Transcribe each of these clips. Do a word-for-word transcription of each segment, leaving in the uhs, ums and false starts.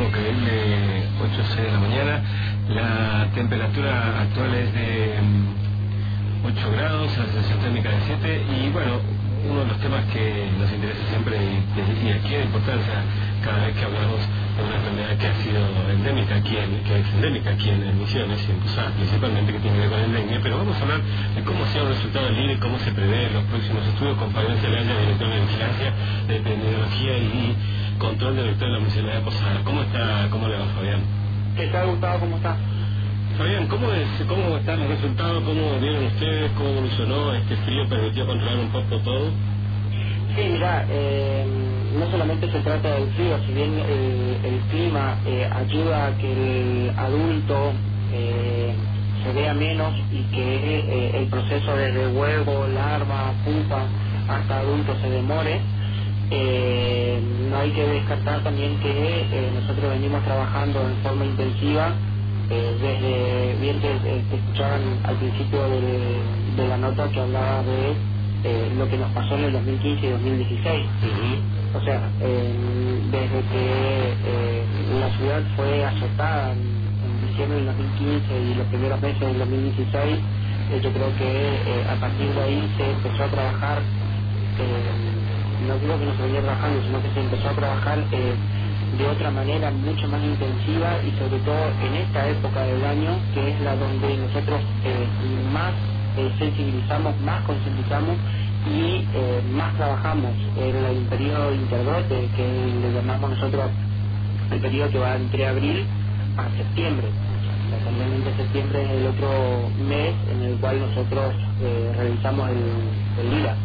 ferrocarril, ocho a seis de la mañana. La temperatura actual es de mm, ocho grados, la sensación térmica de siete. Y bueno, uno de los temas que nos interesa siempre y, y adquiere importancia cada vez que hablamos de una enfermedad que ha sido endémica aquí en, que es endémica aquí en, en Misiones, y en Posadas principalmente, que tiene que ver con el dengue. Pero vamos a hablar de cómo ha sido el resultado del I N E, cómo se prevé en los próximos estudios, con Fabián Celaya, director de Vigilancia de Epidemiología y Control, director de la Municipalidad de Posadas. ¿Cómo está? ¿Cómo le va, Fabián? ¿Qué tal, Gustavo? ¿Cómo está? Fabián, ¿cómo, es, ¿cómo están los resultados? ¿Cómo vieron ustedes? ¿Cómo evolucionó este frío? ¿Permitió controlar un poco todo? Sí, mira, eh, no solamente se trata del frío, si bien el, el clima eh, ayuda a que el adulto eh, se vea menos y que eh, el proceso desde huevo, larva, pupa hasta adulto se demore, eh, no hay que descartar también que eh, nosotros venimos trabajando en forma intensiva. Eh, desde bien que eh, que escuchaban al principio de, de la nota que hablaba de eh, lo que nos pasó en el dos mil quince y dos mil dieciséis. Uh-huh. O sea, eh, desde que eh, la ciudad fue azotada en, en diciembre del dos mil quince y los primeros meses del dos mil dieciséis, eh, yo creo que eh, a partir de ahí se empezó a trabajar, eh, no digo que no se venía trabajando, sino que se empezó a trabajar eh, de otra manera mucho más intensiva, y sobre todo en esta época del año, que es la donde nosotros eh, más eh, sensibilizamos, más concientizamos y eh, más trabajamos en el periodo interbrote, que le llamamos nosotros el periodo que va entre abril a septiembre. O sea, simplemente septiembre es el otro mes en el cual nosotros eh, realizamos el, el I R A.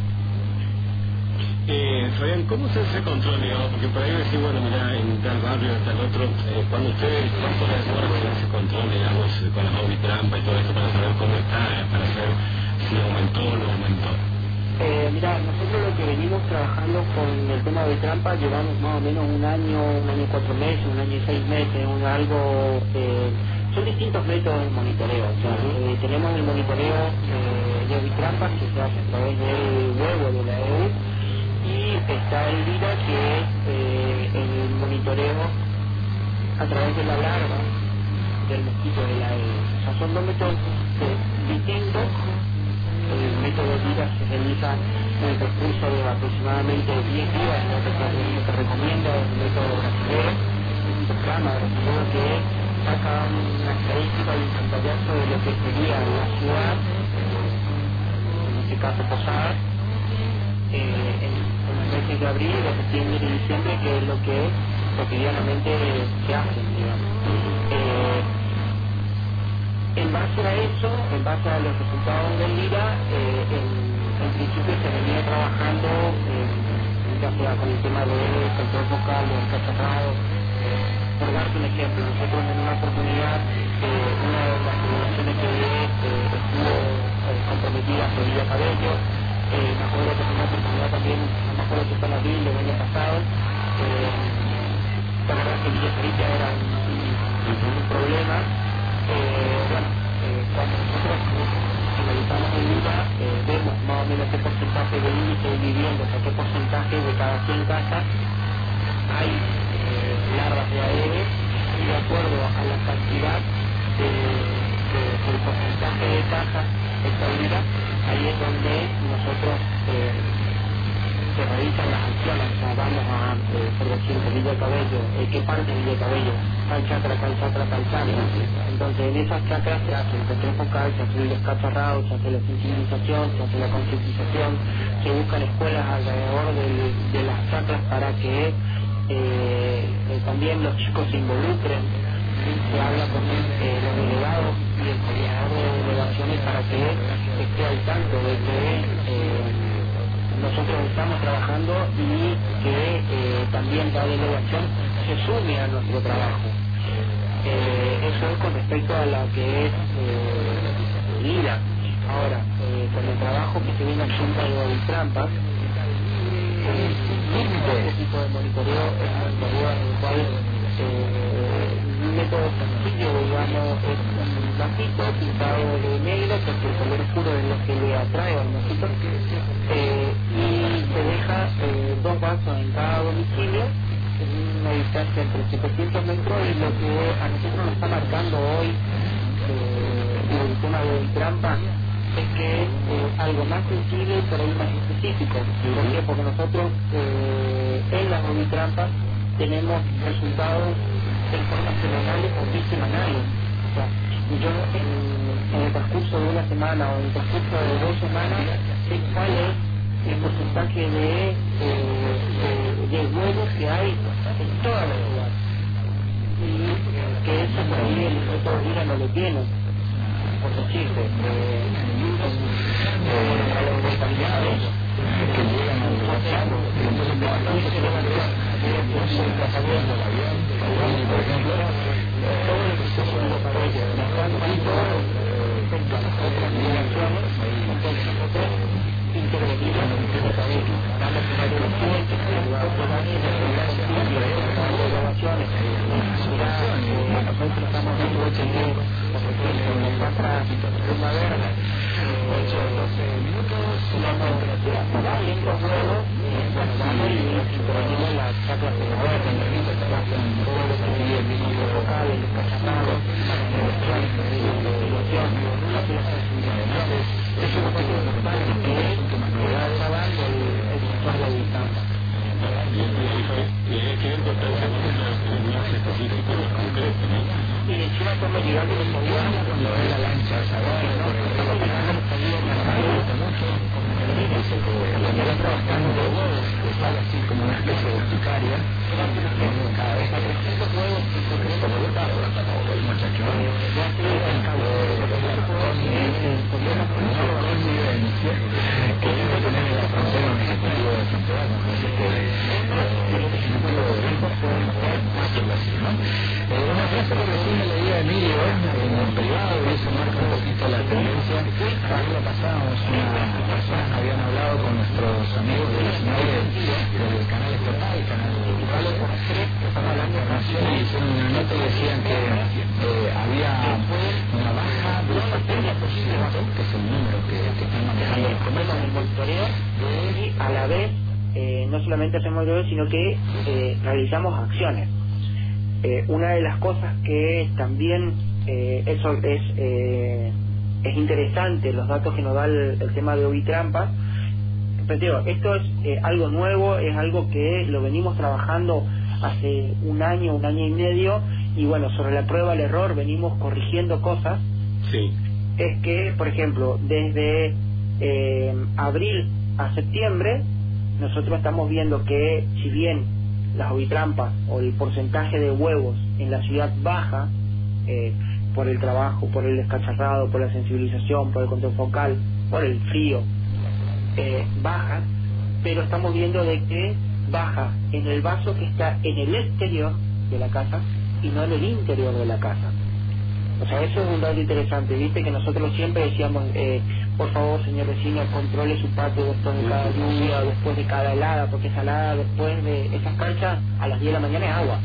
Eh, Fabián, ¿cómo se hace control, digamos? Porque por ahí decir, bueno, mira, en tal barrio, en tal otro, eh, cuando ustedes, ¿cuánto les demora hacer ese control, digamos, eh, con la Omnitrampa y todo eso, para saber cómo está, eh, para saber si aumentó o no aumentó? Eh, mira, nosotros lo que venimos trabajando con el tema de trampa llevamos más o menos un año, un año y cuatro meses, un año y seis meses, un algo... Eh, son distintos métodos de monitoreo. O sea, eh, tenemos el monitoreo eh, de Ovitrampa, que se hace a través del huevo de la E U, y está el VIRA, que es eh, el monitoreo a través de la larva del mosquito de la E U. O sea, son dos métodos eh, distintos. El método VIRA se realiza en el transcurso de aproximadamente diez días, lo que se recomienda es el método brasileño, es un programa brasileño que saca una estadística y un pantallazo de lo que sería la ciudad, en este caso Posadas, eh, en, en los meses de abril, de septiembre y diciembre, que es lo que cotidianamente se hace, digamos. Eh, En base a eso, en base a los resultados del I R A, eh, en, en principio se venía trabajando, eh, ya sea con el tema del control vocal, del cacharrado. Eh, por darte un ejemplo, nosotros en una oportunidad, eh, una de las poblaciones que eh, estuvo eh, comprometida fue Villa Cabello. Eh, me acuerdo que en una oportunidad también, no me acuerdo si fue en abril del año pasado, eh, la verdad que Villa Sarita era un, un, un problema. Eh, bueno, eh, cuando nosotros analizamos el I R A, eh, vemos más o menos qué porcentaje de índice de viviendas, o qué porcentaje de cada cien casas hay eh, larvas de Aedes, y de acuerdo a la cantidad de, de, del porcentaje de casas extraídas, ahí es donde nosotros eh, se realizan las acciones. O sea, vamos a, eh, por decir, de Villa Cabello, eh, ¿qué parte de Villa Cabello? Tal chacra, tal chacra, tal chacra. Entonces, en esas chacras se hace el control focal, se hace el descacharrado, se hace la sensibilización, se hace la concientización, se buscan escuelas alrededor del, de las chacras para que eh, eh, también los chicos se involucren. ¿Sí? Se habla con eh, los delegados y el coordinador de delegaciones para que esté al tanto de que eh, nosotros estamos trabajando y que eh, también la delegación se sume a nuestro trabajo. Eh, eso es con respecto a lo que es eh, el I R A. Ahora, eh, con el trabajo que se viene haciendo de trampas, eh, este tipo de monitoreo es un monitoreo en el cual eh, un método sencillo, digamos, es un vasito pintado de negro, porque el color oscuro es lo que le atrae al mosquito, eh, y se deja eh, dos vasos en cada domicilio, en un edificio está entre setecientos metros y lo que a nosotros nos está marcando hoy eh, el tema de trampa es que es eh, algo más sensible pero ahí más específico. ¿Por qué? Porque nosotros eh, en las ovitrampas tenemos resultados en forma semanales o bisemanales. O sea, yo en, en el transcurso de una semana o en el transcurso de dos semanas sé cuál es el porcentaje de, eh, de, de huevos que hay en toda la ciudad. Y eh, que eso por ahí el Instituto de Vida no lo tiene. Por decirte, eh, eh, a los voluntariados que llegan al WhatsApp, entonces aquí se van a ver el pasamiento del avión, por ejemplo, todo el proceso de la parrilla, de la cuantito, respecto a las otras migraciones, entonces nosotros intervenimos en el cabello, damos una dirección, de grabaciones, nosotros estamos dando ocho minutos, por ejemplo, en la plaza primavera, ocho o doce minutos, una temperatura para ciento juegos, bueno, vamos y intervenimos las chacras de la hora, con el ritmo de trabajo, todo lo que sigue el ritmo vocal, el descachatado, el electrónico, el ilusión, entonces, eso es lo que es normal, que es va grabando el sector de distancia. Y qué importancia es más específico y concreto, ¿no? Y encima estamos llegando a los aviones, cuando es la lancha, ¿sabes? ¿No? Estamos llegando a los aviones, me gusta mucho. Dice que la que está trabajando que sale así como una especie de urticaria, cada vez a trescientos huevos, trescientos huevos, el muchacho, ya se le da el cabo, el problema con el convivencia, que debe tener en la frontera un ejecutivo de Santiago, así que el ejecutivo de Rico fue hacerlo así, ¿no? Una frase que recién me leía Emilio en el privado y eso marca un poquito la tendencia. Ahí lo pasábamos, unas personas habían hablado con nuestros amigos de la señal del canal estatal, el canal digital, que estaban hablando de nación y hicieron una nota y decían que eh, había una baja del setenta por ciento, que es el número que, que están manejando los comercios en el monitoreo, y a la vez eh, no solamente hacemos monitoreo, sino que eh, realizamos acciones. Eh, una de las cosas que también eh, eso es eh, es interesante, los datos que nos da el, el tema de ovitrampas, pero digo, esto es eh, algo nuevo, es algo que lo venimos trabajando hace un año, un año y medio, y bueno, sobre la prueba del error venimos corrigiendo cosas. Sí. Es que, por ejemplo, desde eh, abril a septiembre, nosotros estamos viendo que si bien las ovitrampas o el porcentaje de huevos en la ciudad baja eh, por el trabajo, por el descacharrado, por la sensibilización, por el control focal, por el frío, eh, baja, pero estamos viendo de que baja en el vaso que está en el exterior de la casa y no en el interior de la casa. O sea, eso es un dato interesante, viste que nosotros siempre decíamos, eh, por favor, señor vecino, controle su patio después de cada lluvia, después de cada helada, porque esa helada después de esas canchas a las diez de la mañana es agua.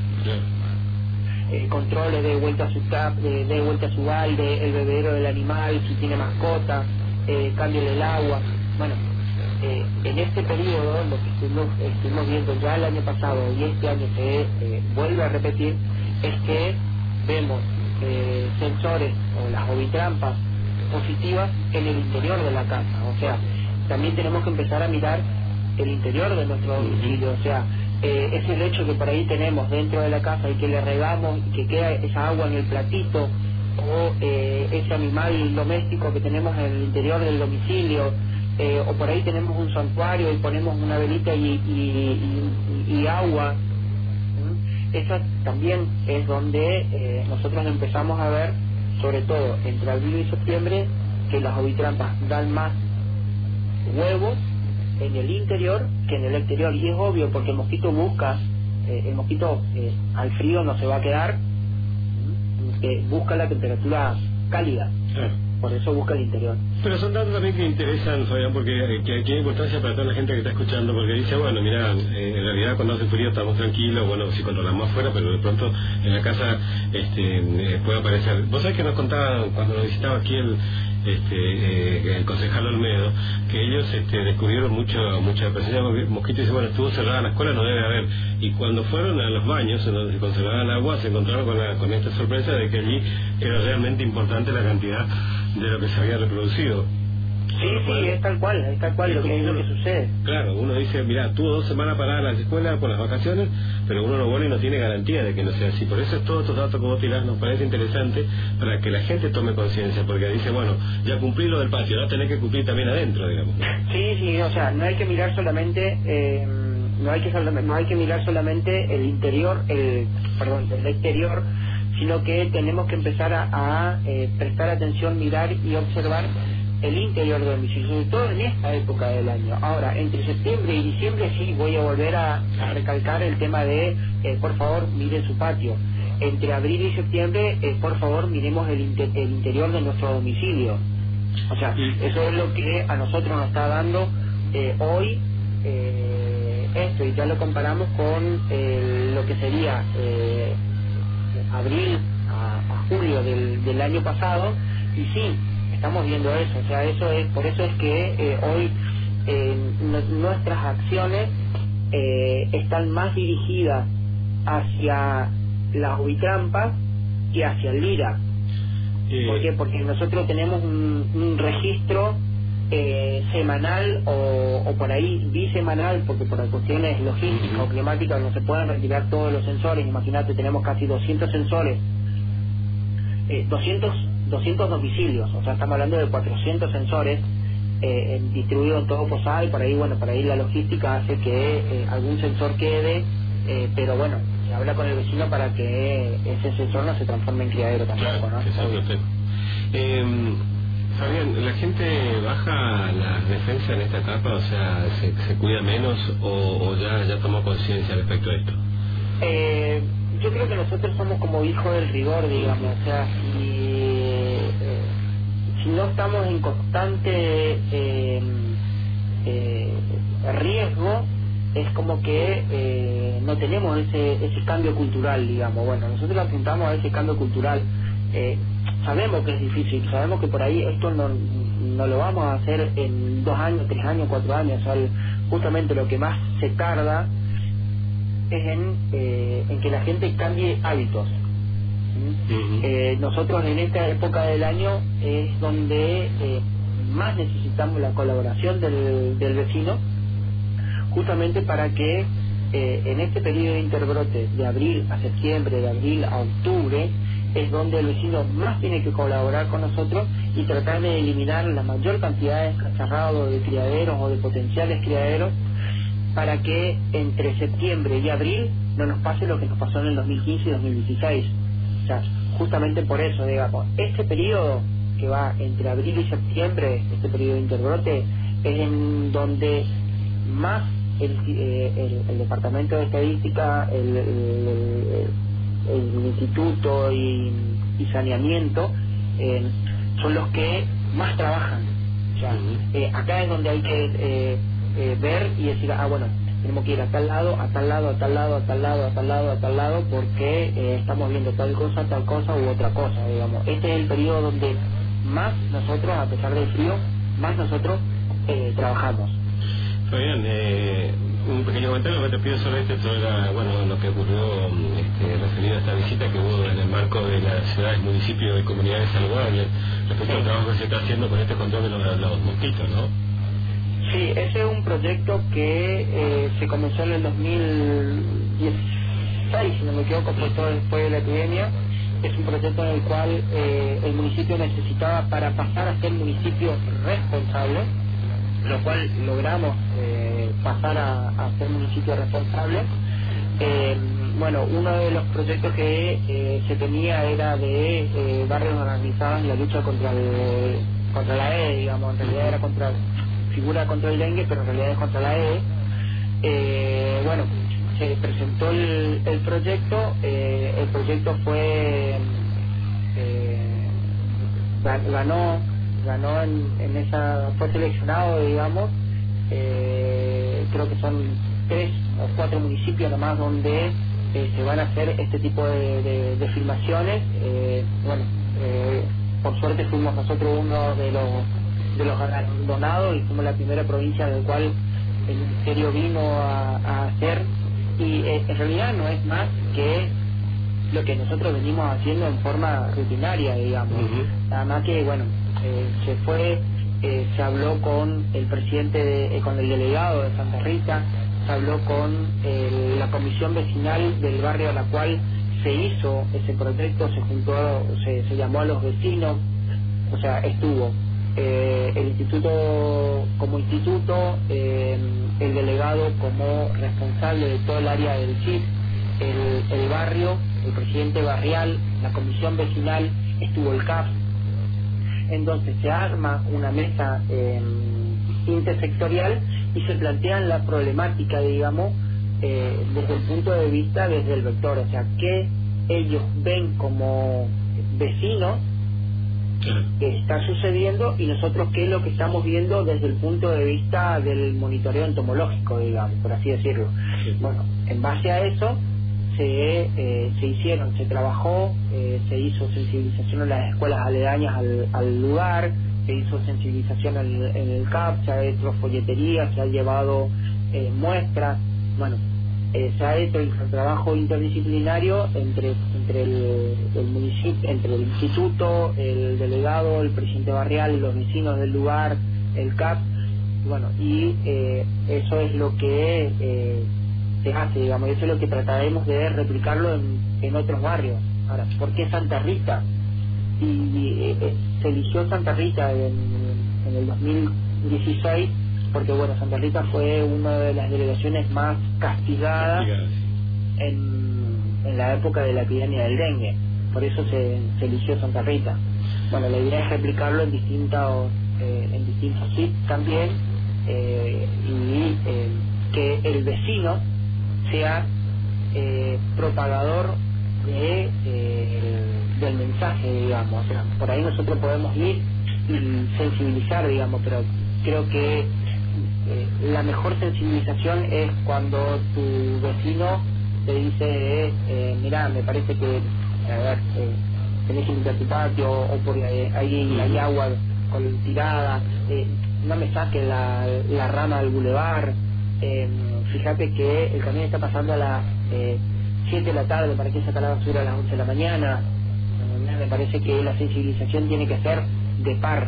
Eh, controle, de vuelta a su tap, de, de vuelta a su balde, el bebedero del animal, si tiene mascota, eh, cámbiale el agua. Bueno, eh, en este periodo, lo que estuvimos, estuvimos viendo ya el año pasado y este año se eh, vuelve a repetir, es que vemos Eh, sensores o las ovitrampas positivas en el interior de la casa. O sea, también tenemos que empezar a mirar el interior de nuestro domicilio. O sea, eh, es el hecho que por ahí tenemos dentro de la casa y que le regamos y que queda esa agua en el platito, o eh, ese animal doméstico que tenemos en el interior del domicilio, eh, o por ahí tenemos un santuario y ponemos una velita y, y, y, y agua. Esa también es donde eh, nosotros empezamos a ver, sobre todo entre abril y septiembre, que las ovitrampas dan más huevos en el interior que en el exterior. Y es obvio, porque el mosquito busca, eh, el mosquito eh, al frío no se va a quedar, eh, busca la temperatura cálida. Claro. Por eso busca el interior. Pero son datos también que interesan, Fabián, porque eh, que tiene importancia para toda la gente que está escuchando, porque dice, bueno, mira, eh, en realidad cuando hace frío estamos tranquilos, bueno, si controlamos afuera, pero de pronto en la casa este, eh, puede aparecer. Vos sabés que nos contaba, cuando nos visitaba aquí el, este, eh, el concejal Olmedo, que ellos este, descubrieron mucho, mucha presencia de mosquitos y dice, bueno, estuvo cerrada la escuela, no debe haber. Y cuando fueron a los baños, en donde se conservaba el agua, se encontraron con, la, con esta sorpresa de que allí era realmente importante la cantidad de lo que se había reproducido. Sí, sí, es tal cual, es tal cual es lo que, es lo que sucede. Claro, uno dice, mira, tuvo dos semanas paradas las escuelas por las vacaciones, pero uno lo vuelve y no tiene garantía de que no sea así. Por eso todos estos datos que vos tirás nos parece interesante para que la gente tome conciencia, porque dice, bueno, ya cumplí lo del patio, ahora tenés que cumplir también adentro, digamos. Sí, sí, o sea, no hay que mirar solamente, eh, no hay que no hay que mirar solamente el interior, el, perdón, el exterior, sino que tenemos que empezar a, a eh, prestar atención, mirar y observar el interior del domicilio, sobre todo en esta época del año. Ahora, entre septiembre y diciembre sí voy a volver a, a recalcar el tema de, eh, por favor, miren su patio. Entre abril y septiembre, eh, por favor, miremos el, inter el interior de nuestro domicilio. O sea, eso es lo que a nosotros nos está dando eh, hoy eh, esto, y ya lo comparamos con eh, lo que sería eh, abril a, a julio del, del año pasado, y sí, estamos viendo eso. O sea, eso es, por eso es que eh, hoy eh, nuestras acciones eh, están más dirigidas hacia las Uitrampas que hacia el Lira. Eh... ¿Por qué? Porque nosotros tenemos un, un registro eh, semanal o, o por ahí bisemanal, porque por cuestiones logísticas o climáticas no se pueden retirar todos los sensores. Imagínate, tenemos casi doscientos sensores, eh, doscientos doscientos domicilios, o sea, estamos hablando de cuatrocientos sensores eh, distribuidos en todo Posada, y por ahí, bueno, por ahí la logística hace que eh, algún sensor quede, eh, pero bueno, se habla con el vecino para que ese sensor no se transforme en criadero tampoco, claro, ¿no? Exacto. Eh, Fabián, ¿la gente baja las defensas en esta etapa? O sea, ¿se, se cuida menos o, o ya, ya tomó conciencia respecto a esto? Eh, yo creo que nosotros somos como hijos del rigor, digamos, o sea, si si no estamos en constante eh, eh, riesgo, es como que eh, no tenemos ese ese cambio cultural, digamos. Bueno, nosotros apuntamos a ese cambio cultural. Eh, sabemos que es difícil, sabemos que por ahí esto no, no lo vamos a hacer en dos años, tres años, cuatro años. O sea, justamente lo que más se tarda es en, eh, en que la gente cambie hábitos. Uh-huh. eh, nosotros en esta época del año es donde eh, más necesitamos la colaboración del, del vecino, justamente para que eh, en este periodo de interbrote de abril a septiembre, de abril a octubre, es donde el vecino más tiene que colaborar con nosotros y tratar de eliminar la mayor cantidad de escacharrados, de criaderos o de potenciales criaderos, para que entre septiembre y abril no nos pase lo que nos pasó en el dos mil quince y dos mil dieciséis. O sea, justamente por eso, digamos, este periodo que va entre abril y septiembre, este periodo de interbrote, es en donde más el, eh, el, el Departamento de Estadística, el, el, el, el Instituto y, y Saneamiento, eh, son los que más trabajan. O sea, eh, acá es donde hay que eh, eh, ver y decir, ah, bueno, tenemos que ir a tal lado, a tal lado, a tal lado, a tal lado, a tal lado, a tal lado, porque eh, estamos viendo tal cosa, tal cosa u otra cosa, digamos. Este es el periodo donde más nosotros, a pesar del frío, más nosotros eh, trabajamos. Fabián, eh, un pequeño comentario que te pido sobre esto, esto era, bueno, lo que ocurrió este, referido a esta visita que hubo en el marco de las ciudades, municipios y comunidades saludables, respecto sí. al trabajo que se está haciendo con este control de los, los mosquitos, ¿no? Sí, ese es un proyecto que eh, se comenzó en el dos mil dieciséis, si no me equivoco, fue todo después de la epidemia. Es un proyecto en el cual eh, el municipio necesitaba, para pasar a ser municipio responsable, lo cual logramos eh, pasar a, a ser municipio responsable. Eh, bueno, uno de los proyectos que eh, se tenía era de eh, barrios organizados en la lucha contra el, contra la E, digamos, en realidad era contra figura contra el dengue, pero en realidad es contra la E. Eh, bueno, se presentó el, el proyecto, eh, el proyecto fue eh, ganó ganó en, en esa, fue seleccionado, digamos, eh, creo que son tres o cuatro municipios nomás donde eh, se van a hacer este tipo de, de, de filmaciones. Eh, bueno, eh, por suerte fuimos nosotros uno de los de los galardonados y fuimos la primera provincia del cual el ministerio vino a, a hacer, y eh, en realidad no es más que lo que nosotros venimos haciendo en forma rutinaria, digamos. Uh-huh. Nada más que, bueno, eh, se fue, eh, se habló con el presidente, de, eh, con el delegado de Santa Rita, se habló con eh, la comisión vecinal del barrio a la cual se hizo ese proyecto, se juntó, se, se llamó a los vecinos, o sea, estuvo eh, el instituto como instituto, eh, el delegado como responsable de todo el área del C I P, el, el barrio, el presidente barrial, la comisión vecinal, estuvo el C A P. Entonces se arma una mesa eh, intersectorial y se plantean la problemática, digamos, eh, desde el punto de vista, desde el vector, o sea, qué ellos ven como vecinos que está sucediendo y nosotros qué es lo que estamos viendo desde el punto de vista del monitoreo entomológico, digamos, por así decirlo. Sí. Bueno, en base a eso se eh, se hicieron, se trabajó, eh, se hizo sensibilización en las escuelas aledañas al, al lugar, se hizo sensibilización en el, en el C A P, se ha hecho folletería, se ha llevado eh, muestras, bueno, eh, se ha hecho el trabajo interdisciplinario entre entre el, el municipio, entre el instituto, el delegado, el presidente barrial, los vecinos del lugar, el C A P, bueno, y eh, eso es lo que eh, se hace, digamos, eso es lo que trataremos de replicarlo en, en otros barrios. Ahora, ¿por qué Santa Rita? Y, y eh, se eligió Santa Rita en, en el dos mil dieciséis porque, bueno, Santa Rita fue una de las delegaciones más castigadas en, en la época de la epidemia del dengue, por eso se, se eligió Santa Rita. Bueno, la idea es replicarlo en distintos eh, en distintos S I P también, eh, y eh, que el vecino sea eh, propagador de, eh, del mensaje, digamos. O sea, por ahí nosotros podemos ir y sensibilizar, digamos, pero creo que eh, la mejor sensibilización es cuando tu vecino te dice, eh, mira, me parece que, a ver, eh, tenés que limpiar tu patio, o por eh, ahí hay agua con tirada, eh, no me saques la, la rama del bulevar, eh, fíjate que el camión está pasando a las eh, siete de la tarde, para que sacar la basura a las once de la mañana. Eh, me parece que la sensibilización tiene que ser de par,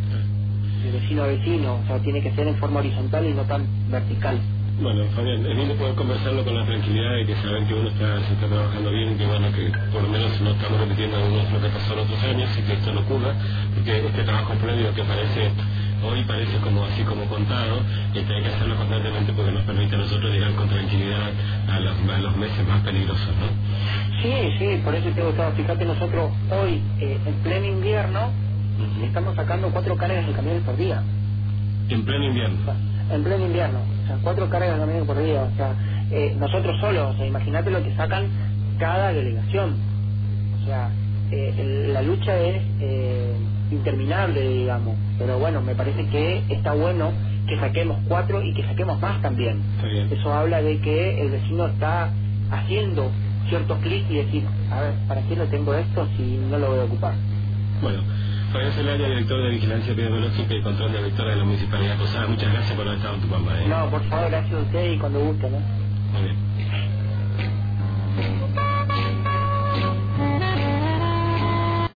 de vecino a vecino, o sea, tiene que ser en forma horizontal y no tan vertical. Bueno, Fabián, es lindo poder conversarlo con la tranquilidad de que saben que uno está, se está trabajando bien y que, bueno, que por lo menos no estamos repitiendo algunos lo que pasó en otros años y que esto no ocurra, porque este trabajo previo que parece hoy parece como así como contado, y que hay que hacerlo constantemente porque nos permite a nosotros llegar con tranquilidad a los, a los meses más peligrosos, ¿no? Sí, sí, por eso te he gustado. Fíjate, nosotros hoy, eh, en pleno invierno, uh-huh, estamos sacando cuatro cargas de camiones por día. ¿En pleno invierno? En pleno invierno, o sea, cuatro cargas de camiones por día, o sea, eh, nosotros solos, o sea, imagínate lo que sacan cada delegación, o sea, eh, el, la lucha es eh, interminable, digamos, pero bueno, me parece que está bueno que saquemos cuatro y que saquemos más también. Eso habla de que el vecino está haciendo ciertos clics y decir, a ver, ¿para qué no tengo esto si no lo voy a ocupar? Bueno, Fabián Celaya, director de Vigilancia Epidemiológica y Control de Vectores de la Municipalidad de Posada, muchas gracias por haber estado en tu mamá. ¿eh? No, por favor, gracias a usted y cuando guste, ¿no? Muy bien.